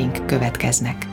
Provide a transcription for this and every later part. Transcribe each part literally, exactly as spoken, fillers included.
híreink következnek.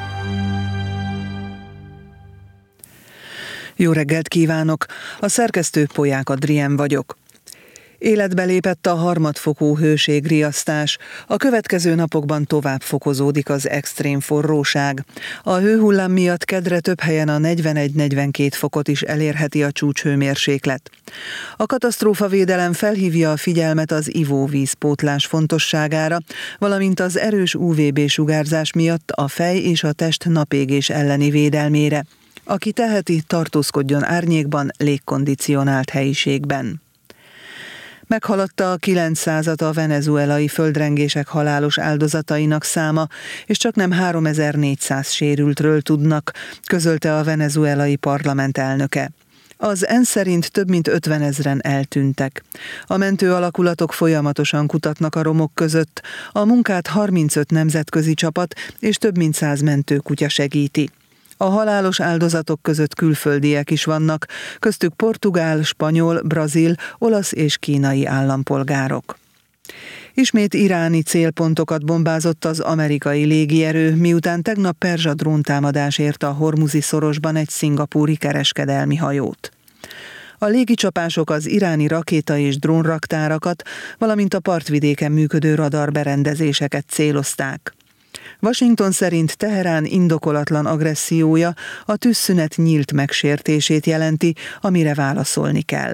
Jó reggelt kívánok! A szerkesztő Polyák Adrien vagyok. Életbe lépett a harmadfokú hőségriasztás. A következő napokban tovább fokozódik az extrém forróság. A hőhullám miatt kedre több helyen a negyvenegy-negyvenkét fokot is elérheti a csúcshőmérséklet. A katasztrófavédelem felhívja a figyelmet az ivóvízpótlás fontosságára, valamint az erős ú vé bé-sugárzás miatt a fej és a test napégés elleni védelmére. Aki teheti, tartózkodjon árnyékban, légkondicionált helyiségben. Meghaladta a kilencszázat a venezuelai földrengések halálos áldozatainak száma, és csaknem háromezer-négyszáz sérültről tudnak, közölte a venezuelai parlament elnöke. Az ENSZ szerint több mint ötvenezren eltűntek. A mentő alakulatok folyamatosan kutatnak a romok között, a munkát harmincöt nemzetközi csapat és több mint száz mentőkutya segíti. A halálos áldozatok között külföldiek is vannak, köztük portugál, spanyol, brazil, olasz és kínai állampolgárok. Ismét iráni célpontokat bombázott az amerikai légierő, miután tegnap perzsa dróntámadás érte a Hormuzi szorosban egy szingapúri kereskedelmi hajót. A légicsapások az iráni rakéta- és drónraktárakat, valamint a partvidéken működő radarberendezéseket célozták. Washington szerint Teherán indokolatlan agressziója a tűzszünet nyílt megsértését jelenti, amire válaszolni kell.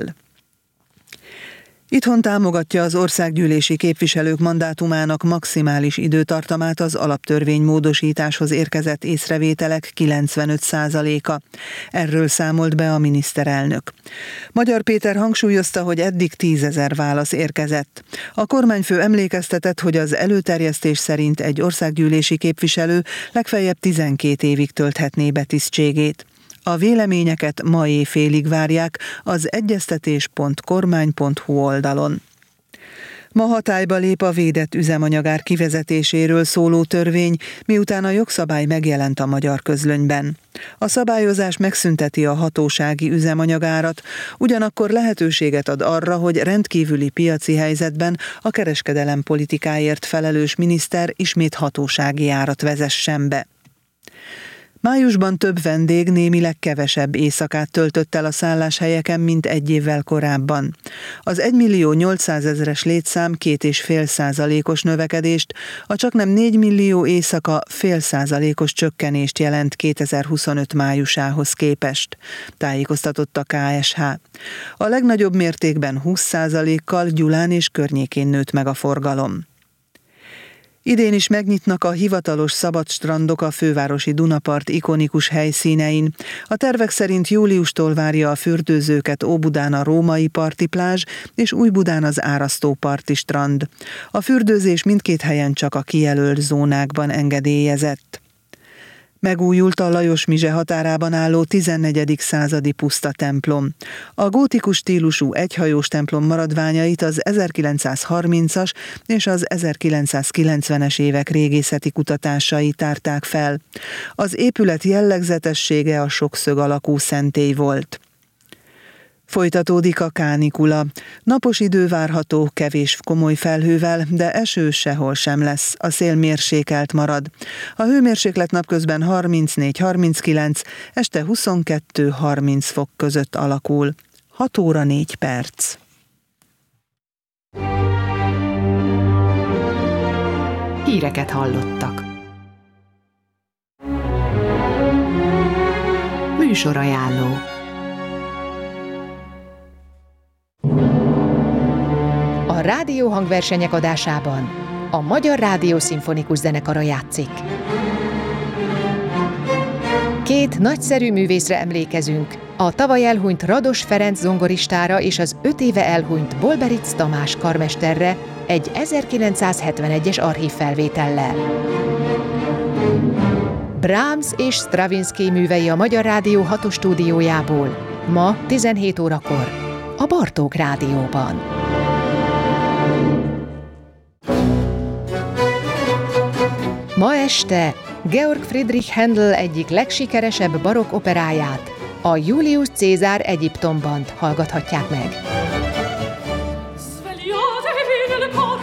Itthon támogatja az országgyűlési képviselők mandátumának maximális időtartamát az alaptörvény módosításhoz érkezett észrevételek kilencvenöt százaléka. Erről számolt be a miniszterelnök. Magyar Péter hangsúlyozta, hogy eddig tízezer válasz érkezett. A kormányfő emlékeztetett, hogy az előterjesztés szerint egy országgyűlési képviselő legfeljebb tizenkét évig tölthetné be tisztségét. A véleményeket ma éjfélig várják az egyeztetés pont kormány pont hu oldalon. Ma hatályba lép a védett üzemanyagár kivezetéséről szóló törvény, miután a jogszabály megjelent a magyar közlönyben. A szabályozás megszünteti a hatósági üzemanyagárat, ugyanakkor lehetőséget ad arra, hogy rendkívüli piaci helyzetben a kereskedelem politikáért felelős miniszter ismét hatósági árat vezessen be. Májusban több vendég némileg kevesebb éjszakát töltött el a szálláshelyeken, mint egy évvel korábban. Az egymillió nyolcszázezres létszám két és fél százalékos növekedést, a csaknem négymillió éjszaka fél százalékos csökkenést jelent kétezer-huszonöt májusához képest, tájékoztatott a ká es há. A legnagyobb mértékben húsz százalékkal Gyulán és környékén nőtt meg a forgalom. Idén is megnyitnak a hivatalos szabadstrandok a fővárosi Dunapart ikonikus helyszínein. A tervek szerint júliustól várja a fürdőzőket Óbudán a Római parti plázs és Újbudán az Árasztó parti strand. A fürdőzés mindkét helyen csak a kijelölt zónákban engedélyezett. Megújult a Lajos Mizse határában álló tizennegyedik századi puszta templom. A gótikus stílusú egyhajós templom maradványait az ezerkilencszázharmincas és az ezerkilencszázkilencvenes évek régészeti kutatásai tárták fel. Az épület jellegzetessége a sokszög alakú szentély volt. Folytatódik a kánikula. Napos idő várható, kevés komoly felhővel, de eső sehol sem lesz, a szél mérsékelt marad. A hőmérséklet napközben harmincnégy-harminckilenc, este huszonkettő-harminc fok között alakul. hat óra négy perc. Híreket hallottak. Műsorajánló. A rádió hangversenyek adásában a Magyar Rádió Szimfonikus Zenekara játszik. Két nagyszerű művészre emlékezünk, a tavaly elhunyt Rados Ferenc zongoristára és az öt éve elhunyt Bolberic Tamás karmesterre egy ezerkilencszázhetvenegyes archívfelvétellel. Brahms és Stravinsky művei a Magyar Rádió hatos stúdiójából, ma tizenhét órakor a Bartók Rádióban. Ma este Georg Friedrich Händel egyik legsikeresebb barokk operáját, a Julius Cézár Egyiptomban hallgathatják meg.